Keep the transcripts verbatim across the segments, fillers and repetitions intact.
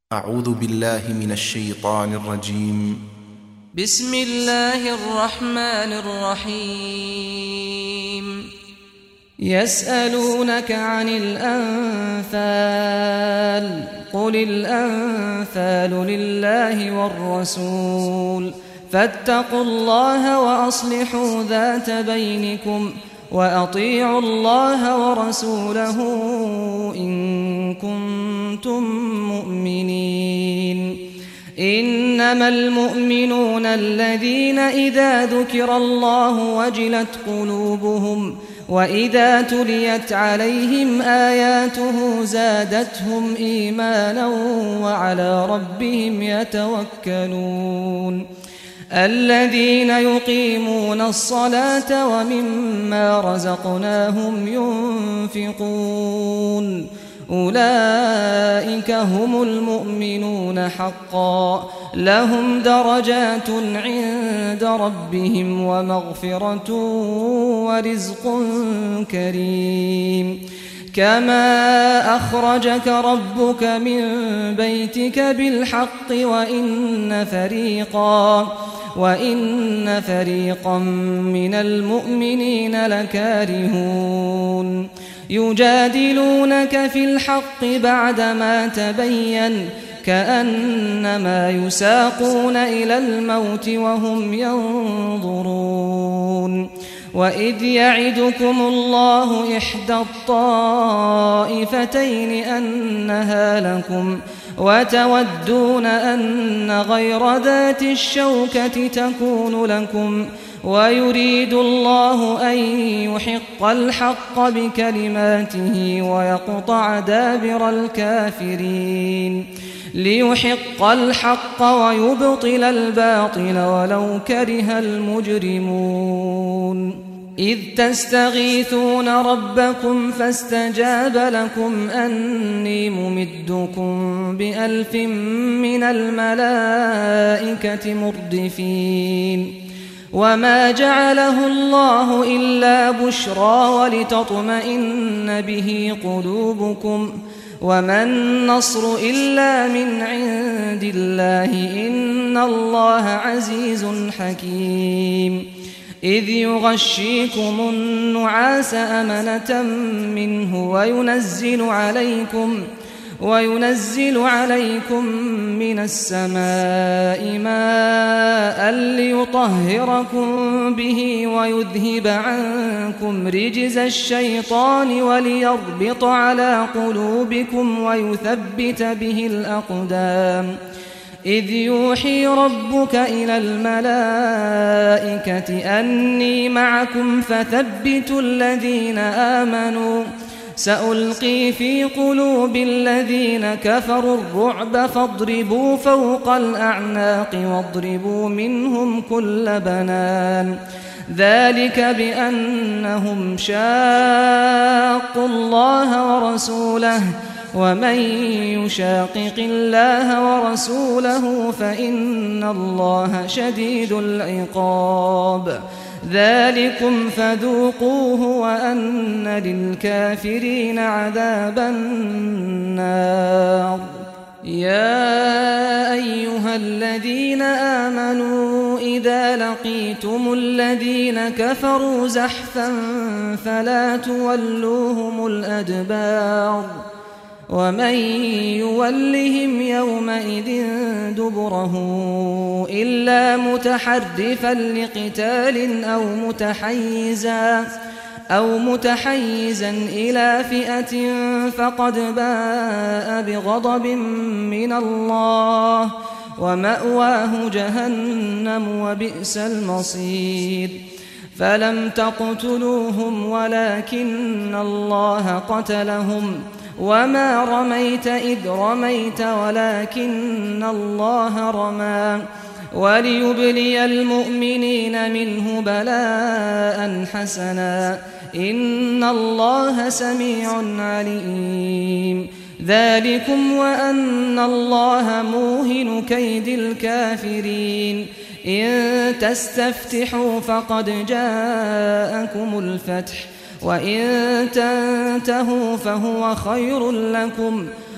أعوذ بالله من الشيطان الرجيم. بسم الله الرحمن الرحيم. يسألونك عن الأنفال قل الأنفال لله والرسول فاتقوا الله وأصلحوا ذات بينكم وأطيعوا الله ورسوله إن كنتم مؤمنين. إنما المؤمنون الذين إذا ذكر الله وجلت قلوبهم وإذا تليت عليهم آياته زادتهم إيمانا وعلى ربهم يتوكلون. الذين يقيمون الصلاة ومما رزقناهم ينفقون أولئك هم المؤمنون حقا لهم درجات عند ربهم ومغفرة ورزق كريم. كما أخرجك ربك من بيتك بالحق وإن فريقا وإن فريقا من المؤمنين لكارهون يجادلونك في الحق بعدما تبين كأنما يساقون إلى الموت وهم ينظرون. وإذ يعدكم الله إحدى الطائفتين أنها لكم وتودون أن غير ذات الشوكة تكون لكم ويريد الله أن يحق الحق بكلماته ويقطع دابر الكافرين ليحق الحق ويبطل الباطل ولو كره المجرمون. إذ تستغيثون ربكم فاستجاب لكم أني ممدكم بألف من الملائكة مردفين. وما جعله الله إلا بشرى ولتطمئن به قلوبكم وما النصر إلا من عند الله إن الله عزيز حكيم. إذ يغشيكم النعاس أمنة منه وينزل عليكم وينزل عليكم من السماء ماء ليطهركم به ويذهب عنكم رجز الشيطان وليربط على قلوبكم ويثبت به الأقدام. إذ يوحي ربك إلى الملائكة أني معكم فثبتوا الذين آمنوا سألقي في قلوب الذين كفروا الرعب فاضربوا فوق الأعناق واضربوا منهم كل بنان. ذلك بأنهم شاقوا الله ورسوله ومن يشاقق الله ورسوله فإن الله شديد العقاب. ذلكم فذوقوه وأن للكافرين عذاب النار. يا أيها الذين آمنوا إذا لقيتم الذين كفروا زحفا فلا تولوهم الأدبار ومن يولهم يومئذ دبره إلا متحرفا لقتال أو متحيزا أو متحيزا إلى فئة فقد باء بغضب من الله ومأواه جهنم وبئس المصير. فلم تقتلوهم ولكن الله قتلهم وما رميت إذ رميت ولكن الله رمى وليبلي المؤمنين منه بلاء حسنا إن الله سميع عليم. ذلكم وأن الله موهن كيد الكافرين. إن تستفتحوا فقد جاءكم الفتح وإن تنتهوا فهو خير لكم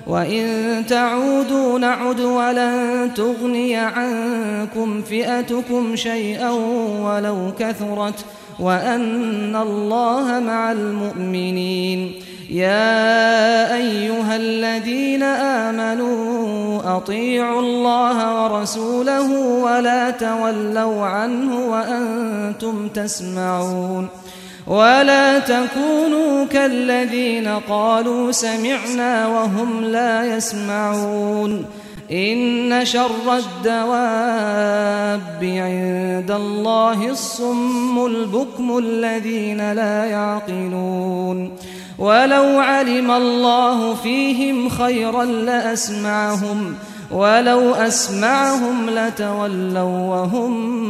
وإن تعودوا نعد ولن تغني عنكم فئتكم شيئا ولو كثرت وأن الله مع المؤمنين يا أيها الذين آمنوا أطيعوا الله ورسوله ولا تولوا عنه وأنتم تسمعون ولا تكونوا كالذين قالوا سمعنا وهم لا يسمعون إن شر الدواب عند الله الصم البكم الذين لا يعقلون ولو علم الله فيهم خيرا لأسمعهم ولو أسمعهم لتولوا وهم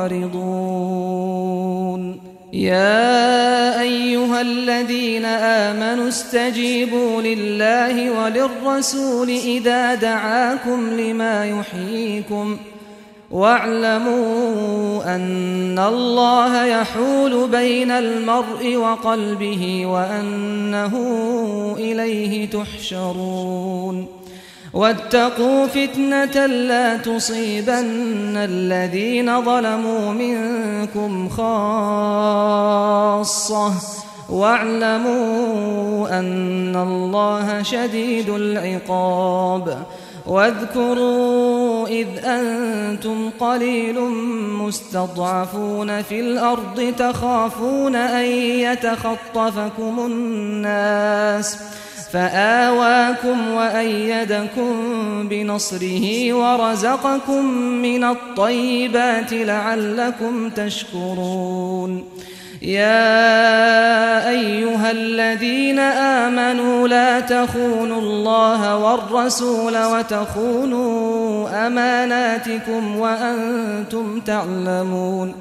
معرضون يا أيها الذين آمنوا استجيبوا لله وللرسول إذا دعاكم لما يحييكم واعلموا أن الله يحول بين المرء وقلبه وأنه إليه تحشرون واتقوا فتنة لا تصيبن الذين ظلموا منكم خاصة واعلموا أن الله شديد العقاب واذكروا إذ أنتم قليل مستضعفون في الأرض تخافون أن يتخطفكم الناس فآواكم وأيدكم بنصره ورزقكم من الطيبات لعلكم تشكرون يا أيها الذين آمنوا لا تخونوا الله والرسول وتخونوا أماناتكم وأنتم تعلمون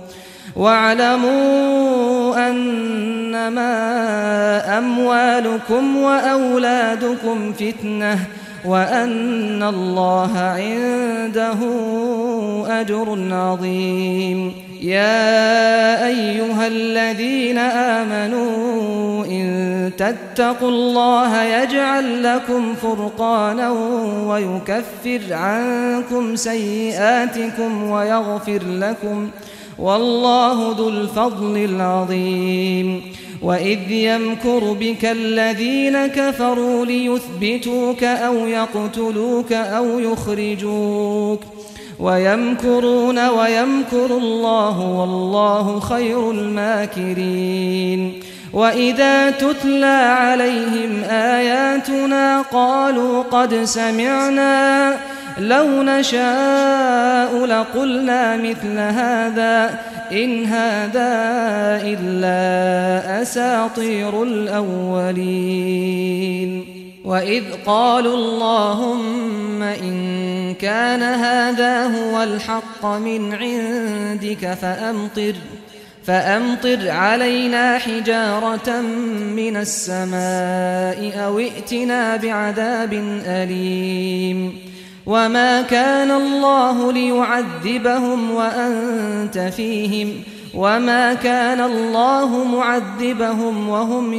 واعلموا أنما أموالكم وأولادكم فتنة وأن الله عنده أجر عظيم يا أيها الذين آمنوا إن تتقوا الله يجعل لكم فرقانا ويكفر عنكم سيئاتكم ويغفر لكم والله ذو الفضل العظيم وإذ يمكر بك الذين كفروا ليثبتوك أو يقتلوك أو يخرجوك ويمكرون ويمكر الله والله خير الماكرين وإذا تتلى عليهم آياتنا قالوا قد سمعنا لو نشاء لقلنا مثل هذا إن هذا إلا أساطير الأولين وإذ قالوا اللهم إن كان هذا هو الحق من عندك فأمطر فأمطر علينا حجارة من السماء أو ائتنا بعذاب أليم وما كان الله ليعذبهم وأنت فيهم وما كان الله معذبهم وهم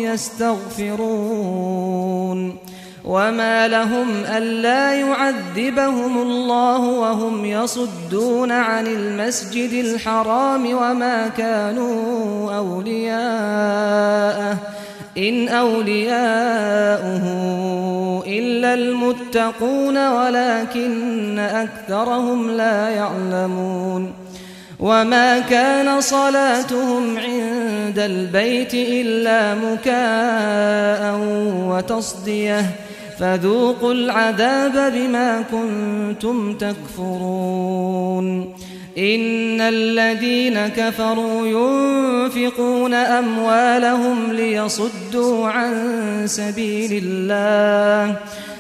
يستغفرون وما لهم ألا يعذبهم الله وهم يصدون عن المسجد الحرام وما كانوا أولياءه إن أولياؤه إلا المتقون ولكن أكثرهم لا يعلمون وما كان صلاتهم عند البيت إلا مكاء وتصدية فذوقوا العذاب بما كنتم تكفرون إن الذين كفروا ينفقون أموالهم ليصدوا عن سبيل الله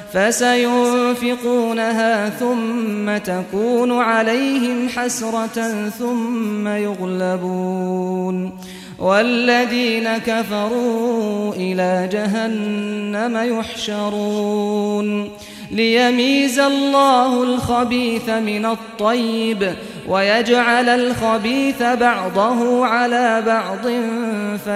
فسينفقونها ثم تكون عليهم حسرة ثم يغلبون والذين كفروا إلى جهنم يحشرون ليميز الله الخبيث من الطيب ويجعل الخبيث بعضه على بعض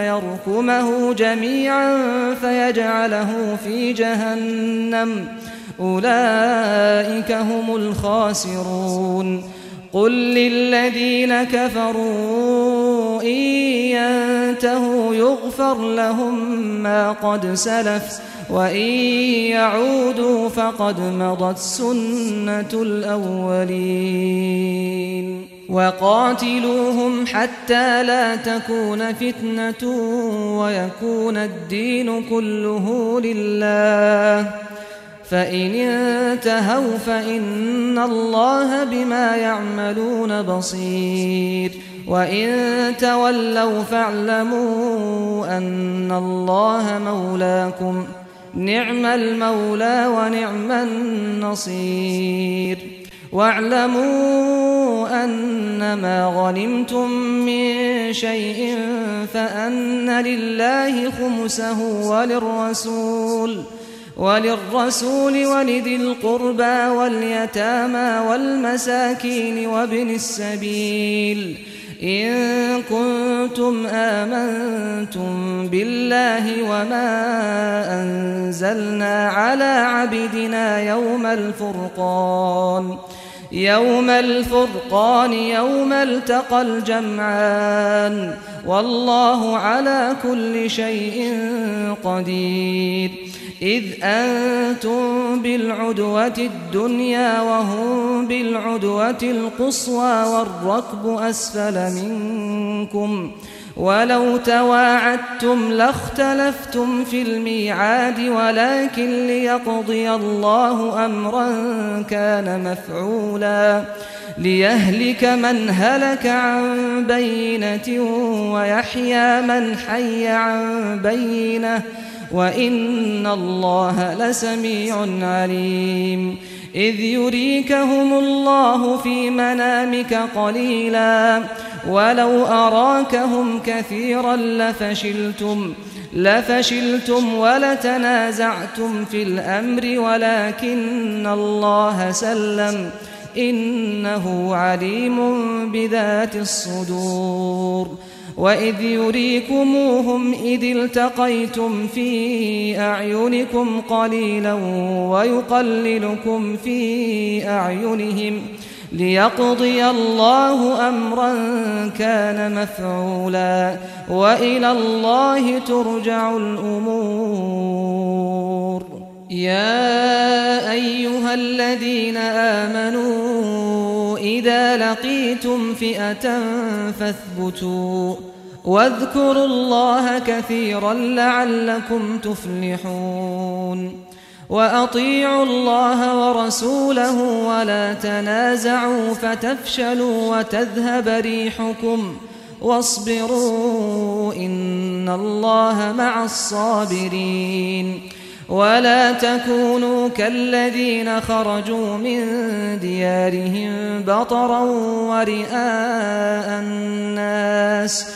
فيركمه جميعا فيجعله في جهنم أولئك هم الخاسرون قل للذين كفروا إن ينتهوا يغفر لهم ما قد سلف وإن يعودوا فقد مضت سنة الأولين وقاتلوهم حتى لا تكون فتنة ويكون الدين كله لله فإن انتهوا فإن الله بما يعملون بصير وإن تولوا فاعلموا أن الله مولاكم نعم المولى ونعم النصير واعلموا أنما غنمتم من شيء فأن لله خمسه وللرسول وللرسول ولذي القربى واليتامى والمساكين وابن السبيل إن كنتم آمنتم بالله وما أنزلنا على عبدنا يوم الفرقان يوم الفرقان يوم التقى الجمعان والله على كل شيء قدير إذ أنتم بالعدوة الدنيا وهم بالعدوة القصوى والركب أسفل منكم ولو تواعدتم لاختلفتم في الميعاد ولكن ليقضي الله أمرا كان مفعولا ليهلك من هلك عن بينة ويحيى من حي عن بينة وإن الله لسميع عليم إذ يريكهم الله في منامك قليلا ولو أراكهم كثيرا لفشلتم لفشلتم ولتنازعتم في الأمر ولكن الله سلم إنه عليم بذات الصدور وإذ يريكموهم إذ التقيتم في أعينكم قليلا ويقللكم في أعينهم ليقضي الله أمرا كان مفعولا وإلى الله ترجع الأمور يا أيها الذين آمنوا إذا لقيتم فئة فاثبتوا واذكروا الله كثيرا لعلكم تفلحون وأطيعوا الله ورسوله ولا تنازعوا فتفشلوا وتذهب ريحكم واصبروا إن الله مع الصابرين ولا تكونوا كالذين خرجوا من ديارهم بطرا ورئاء الناس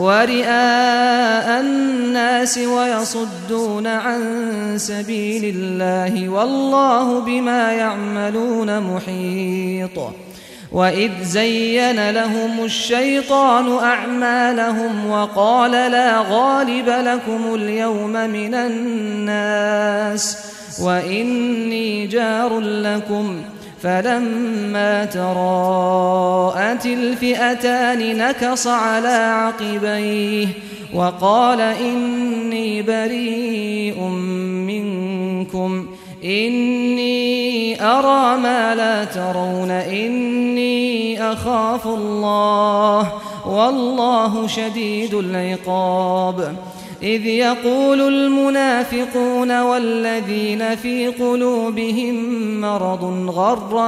ورئاء الناس ويصدون عن سبيل الله والله بما يعملون محيط وإذ زين لهم الشيطان أعمالهم وقال لا غالب لكم اليوم من الناس وإني جار لكم فلما تراءت الفئتان نكص على عقبيه وقال إني بريء منكم إني أرى ما لا ترون إني أخاف الله والله شديد العقاب إذ يقول المنافقون والذين في قلوبهم مرض غر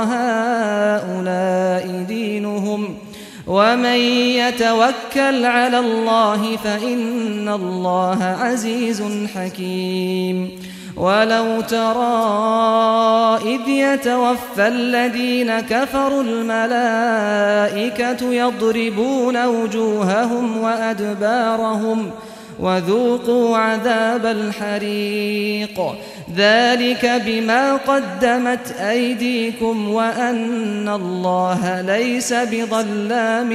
هؤلاء دينهم ومن يتوكل على الله فإن الله عزيز حكيم ولو ترى إذ يتوفى الذين كفروا الملائكة يضربون وجوههم وأدبارهم وذوقوا عذاب الحريق ذلك بما قدمت أيديكم وأن الله ليس بظلام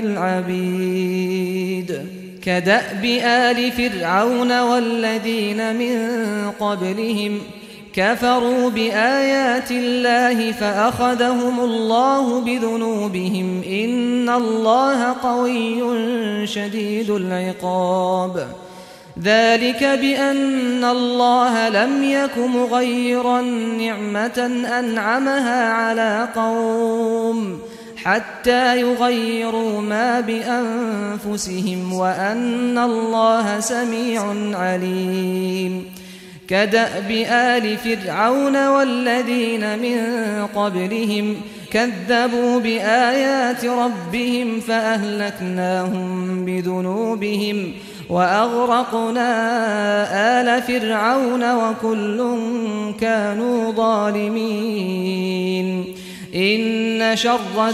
للعبيد كدأب آل فرعون والذين من قبلهم كفروا بآيات الله فأخذهم الله بذنوبهم إن الله قوي شديد العقاب ذلك بأن الله لم يك مغيرا نعمة أنعمها على قوم حتى يغيروا ما بأنفسهم وأن الله سميع عليم كدأب آل فرعون والذين من قبلهم كذبوا بآيات ربهم فأهلكناهم بذنوبهم وأغرقنا آل فرعون وكل كانوا ظالمين إن شر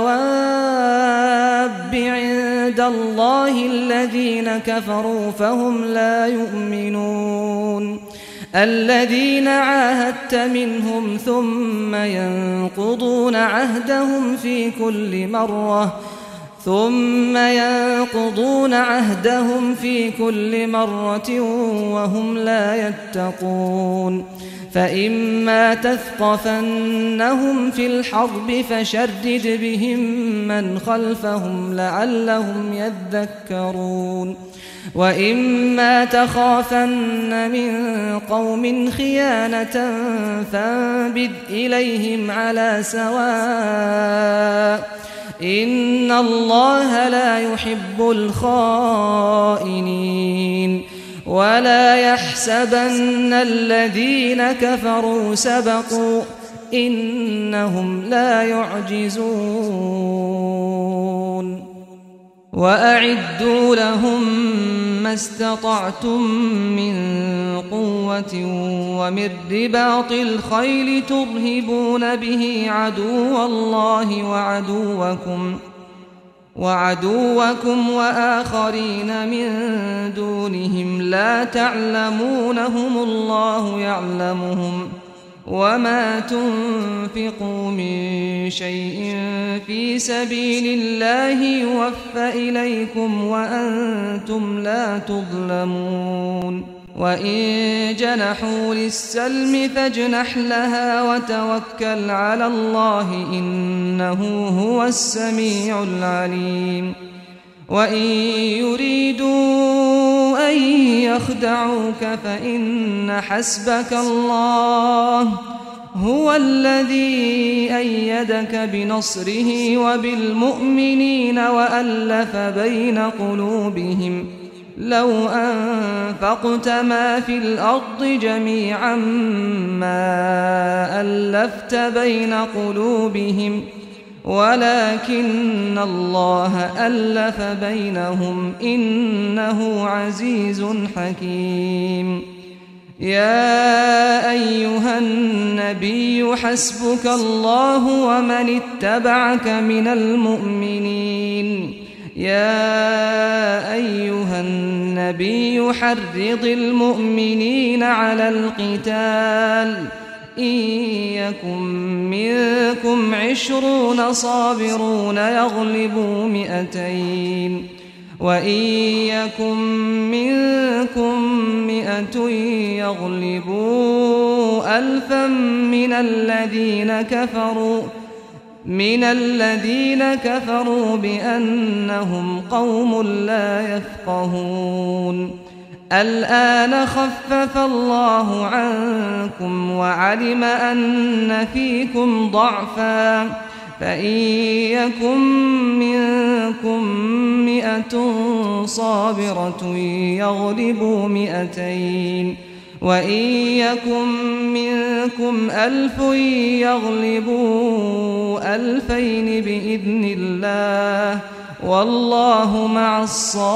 الدواب عند الله الذين كفروا فهم لا يؤمنون الذين عاهدت منهم ثم ينقضون عهدهم في كل مرة ثم ينقضون عهدهم في كل مرة وهم لا يتقون فإما تثقفنهم في الحرب فشرد بهم من خلفهم لعلهم يذكرون وإما تخافن من قوم خيانة فانبذ إليهم على سواء إن الله لا يحب الخائنين ولا يحسبن الذين كفروا سبقوا إنهم لا يعجزون وأعدوا لهم ما استطعتم من قوة ومن رباط الخيل ترهبون به عدو الله وعدوكم وعدوكم وآخرين من دونهم لا تعلمونهم الله يعلمهم وما تنفقوا من شيء في سبيل الله يوفى إليكم وأنتم لا تظلمون وإن جنحوا للسلم فاجنح لها وتوكل على الله إنه هو السميع العليم وإن يريدوا أن يخدعوك فإن حسبك الله هو الذي أيدك بنصره وبالمؤمنين وألف بين قلوبهم لو أنفقت ما في الأرض جميعا ما ألفت بين قلوبهم ولكن الله ألف بينهم إنه عزيز حكيم يا أيها النبي حسبك الله ومن اتبعك من المؤمنين يا أيها النبي حرض المؤمنين على القتال إن يكن منكم عشرون صابرون يغلبوا مئتين وإن يكن منكم مئة يغلبوا ألفا من الذين كفروا من الذين كفروا بأنهم قوم لا يفقهون الآن خفف الله عنكم وعلم أن فيكم ضعفا فإن يكن منكم مئة صابرة يغلبوا مئتين وإن يكن منكم ألف يغلبوا ألفين بإذن الله والله مع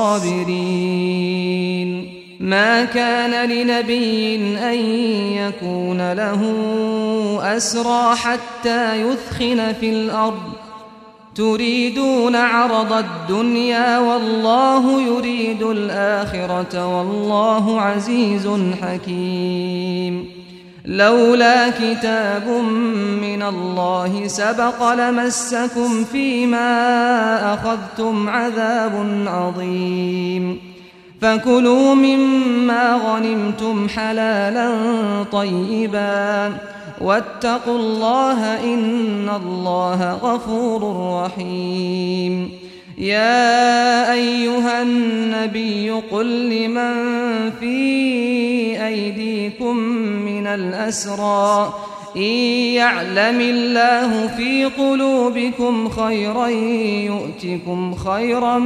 الصابرين ما كان لنبي أن يكون له أسرى حتى يثخن في الأرض تريدون عرض الدنيا والله يريد الآخرة والله عزيز حكيم لولا كتاب من الله سبق لمسكم فيما أخذتم عذاب عظيم فكلوا مما غنمتم حلالا طيبا واتقوا الله إن الله غفور رحيم. يا أيها النبي قل لمن في أيديكم من الأسرى إن يعلم الله في قلوبكم خيرا يؤتكم خيرا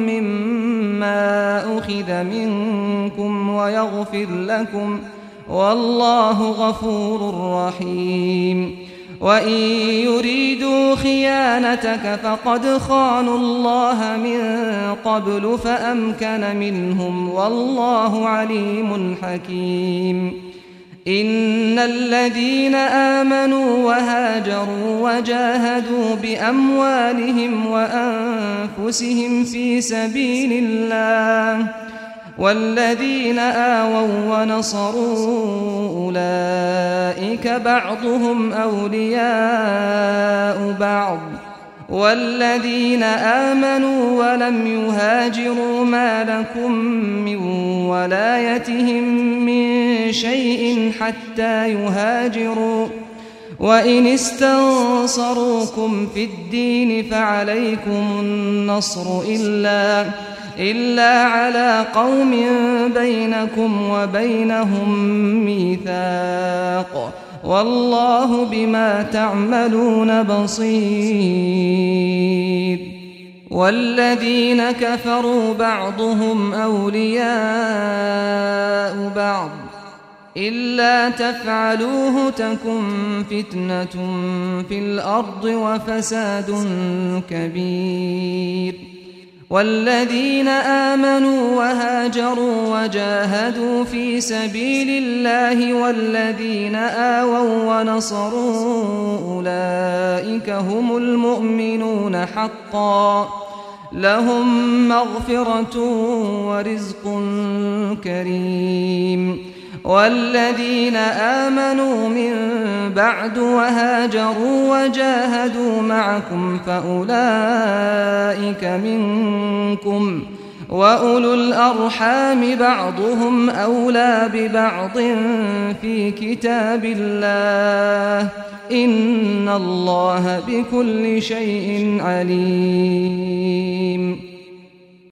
مما أخذ منكم ويغفر لكم والله غفور رحيم. وإن يريدوا خيانتك فقد خانوا الله من قبل فأمكن منهم والله عليم حكيم. إن الذين آمنوا وهاجروا وجاهدوا بأموالهم وأنفسهم في سبيل الله والذين آووا ونصروا أولئك بعضهم أولياء بعض والذين آمنوا ولم يهاجروا ما لكم من ولايتهم من شيء حتى يهاجروا وإن استنصروكم في الدين فعليكم النصر إلا إلا على قوم بينكم وبينهم ميثاق والله بما تعملون بصير. والذين كفروا بعضهم أولياء بعض إلا تفعلوه تكن فتنة في الأرض وفساد كبير. والذين آمنوا وهاجروا وجاهدوا في سبيل الله والذين آووا ونصروا أولئك هم المؤمنون حقا لهم مغفرة ورزق كريم. والذين آمنوا من بعد وهاجروا وجاهدوا معكم فأولئك منكم وأولو الأرحام بعضهم أولى ببعض في كتاب الله إن الله بكل شيء عليم.